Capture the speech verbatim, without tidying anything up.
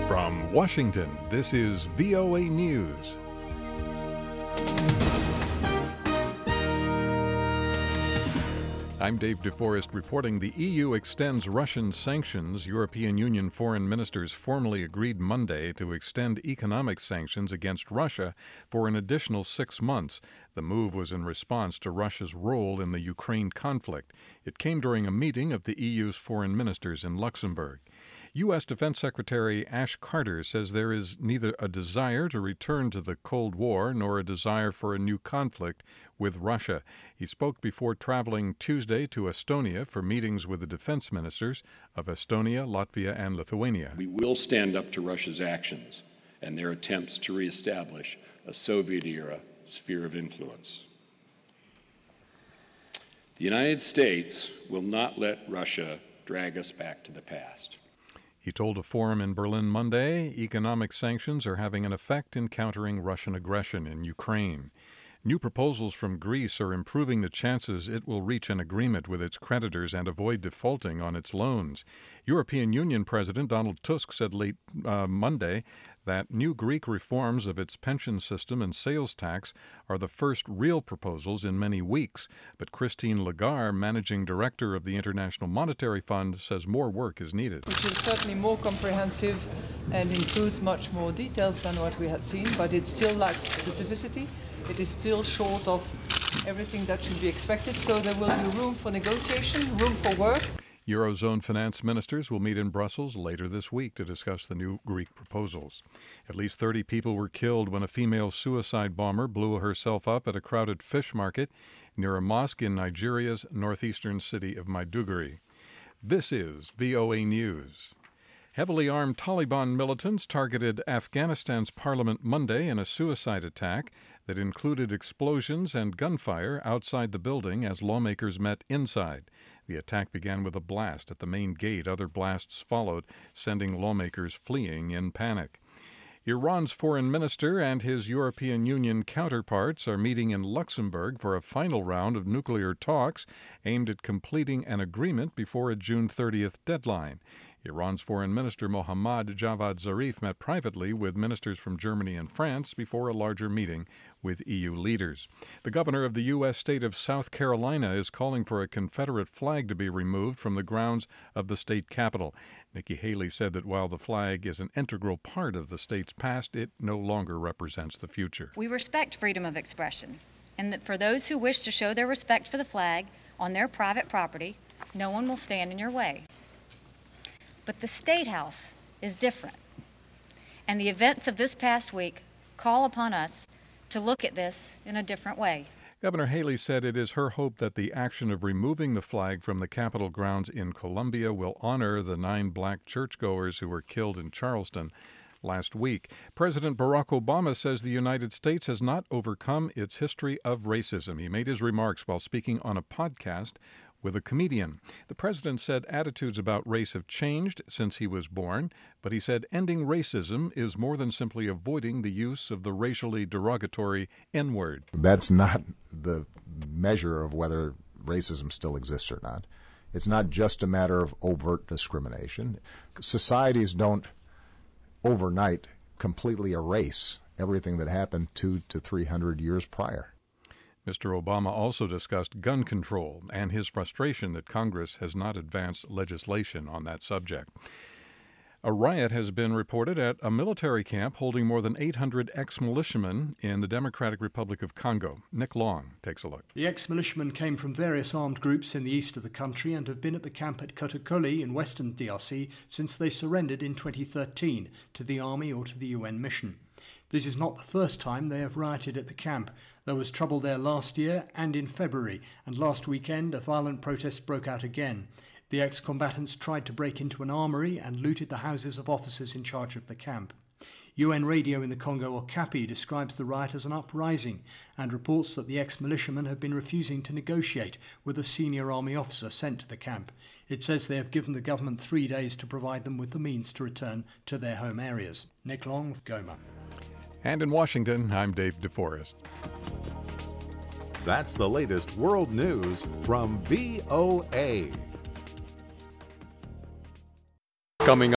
From Washington, this is V O A News. I'm Dave DeForest reporting the E U extends Russian sanctions. European Union foreign ministers formally agreed Monday to extend economic sanctions against Russia for an additional six months. The move was in response to Russia's role in the Ukraine conflict. It came during a meeting of the E U's foreign ministers in Luxembourg. U S. Defense Secretary Ash Carter says there is neither a desire to return to the Cold War nor a desire for a new conflict with Russia. He spoke before traveling Tuesday to Estonia for meetings with the defense ministers of Estonia, Latvia, and Lithuania. We will stand up to Russia's actions and their attempts to reestablish a Soviet-era sphere of influence. The United States will not let Russia drag us back to the past. He told a forum in Berlin Monday economic sanctions are having an effect in countering Russian aggression in Ukraine. New proposals from Greece are improving the chances it will reach an agreement with its creditors and avoid defaulting on its loans. European Union President Donald Tusk said late uh, Monday that new Greek reforms of its pension system and sales tax are the first real proposals in many weeks. But Christine Lagarde, managing director of the International Monetary Fund, says more work is needed. Which is certainly more comprehensive and includes much more details than what we had seen, but it still lacks specificity. It is still short of everything that should be expected, so there will be room for negotiation, room for work. Eurozone finance ministers will meet in Brussels later this week to discuss the new Greek proposals. At least thirty people were killed when a female suicide bomber blew herself up at a crowded fish market near a mosque in Nigeria's northeastern city of Maiduguri. This is V O A News. Heavily armed Taliban militants targeted Afghanistan's parliament Monday in a suicide attack that included explosions and gunfire outside the building as lawmakers met inside. The attack began with a blast at the main gate. Other blasts followed, sending lawmakers fleeing in panic. Iran's foreign minister and his European Union counterparts are meeting in Luxembourg for a final round of nuclear talks aimed at completing an agreement before a June thirtieth deadline. Iran's foreign minister Mohammad Javad Zarif met privately with ministers from Germany and France before a larger meeting with E U leaders. The governor of the U S state of South Carolina is calling for a Confederate flag to be removed from the grounds of the state capitol. Nikki Haley said that while the flag is an integral part of the state's past, it no longer represents the future. We respect freedom of expression, and that for those who wish to show their respect for the flag on their private property, no one will stand in your way. But the State House is different, and the events of this past week call upon us to look at this in a different way. Governor Haley said it is her hope that the action of removing the flag from the Capitol grounds in Columbia will honor the nine black churchgoers who were killed in Charleston last week. President Barack Obama says the United States has not overcome its history of racism. He made his remarks while speaking on a podcast with a comedian. The president said attitudes about race have changed since he was born, but he said ending racism is more than simply avoiding the use of the racially derogatory N-word. That's not the measure of whether racism still exists or not. It's not just a matter of overt discrimination. Societies don't overnight completely erase everything that happened two to three hundred years prior. Mister Obama also discussed gun control and his frustration that Congress has not advanced legislation on that subject. A riot has been reported at a military camp holding more than eight hundred ex-militiamen in the Democratic Republic of Congo. Nick Long takes a look. The ex-militiamen came from various armed groups in the east of the country and have been at the camp at Kotakoli in western D R C since they surrendered in twenty thirteen to the army or to the U N mission. This is not the first time they have rioted at the camp. There was trouble there last year and in February, and last weekend a violent protest broke out again. The ex-combatants tried to break into an armory and looted the houses of officers in charge of the camp. U N radio in the Congo Okapi describes the riot as an uprising and reports that the ex-militiamen have been refusing to negotiate with a senior army officer sent to the camp. It says they have given the government three days to provide them with the means to return to their home areas. Nick Long, Goma. And in Washington, I'm Dave DeForest. That's the latest world news from V O A. Coming